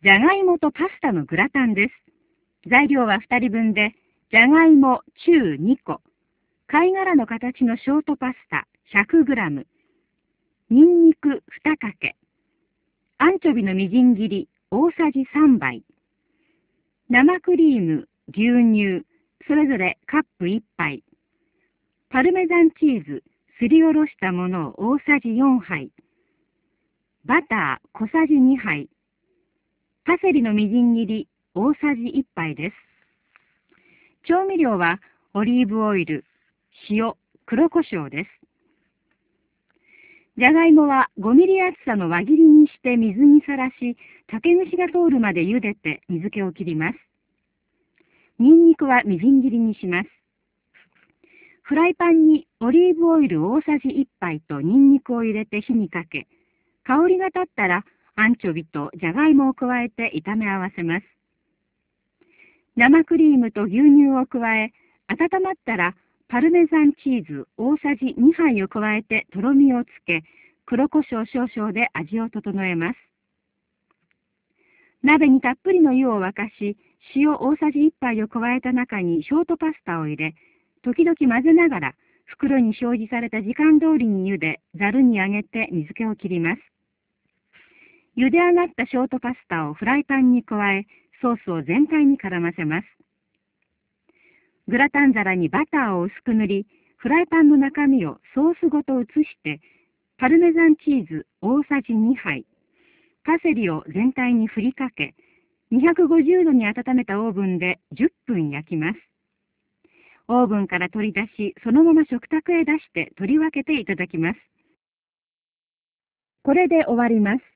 じゃがいもとパスタのグラタンです。材料は2人分で、じゃがいも中2個、貝殻の形のショートパスタ 100g、にんにく2かけ、アンチョビのみじん切り大さじ3杯、生クリーム、牛乳、それぞれカップ1杯、パルメザンチーズ、すりおろしたものを大さじ4杯、バター小さじ2杯、パセリのみじん切り大さじ1杯です。調味料はオリーブオイル、塩、黒胡椒です。じゃがいもは5ミリ厚さの輪切りにして水にさらし、竹串が通るまで茹でて水気を切ります。にんにくはみじん切りにします。フライパンにオリーブオイル大さじ1杯とにんにくを入れて火にかけ、香りが立ったらアンチョビとじゃがいもを加えて炒め合わせます。生クリームと牛乳を加え、温まったらパルメザンチーズ大さじ2杯を加えてとろみをつけ、黒胡椒少々で味を整えます。鍋にたっぷりの湯を沸かし、塩大さじ1杯を加えた中にショートパスタを入れ、時々混ぜながら袋に表示された時間通りに茹で、ざるに上げて水気を切ります。茹で上がったショートパスタをフライパンに加え、ソースを全体に絡ませます。グラタン皿にバターを薄く塗り、フライパンの中身をソースごと移して、パルメザンチーズ大さじ2杯、パセリを全体に振りかけ、250度に温めたオーブンで10分焼きます。オーブンから取り出し、そのまま食卓へ出して取り分けていただきます。これで終わります。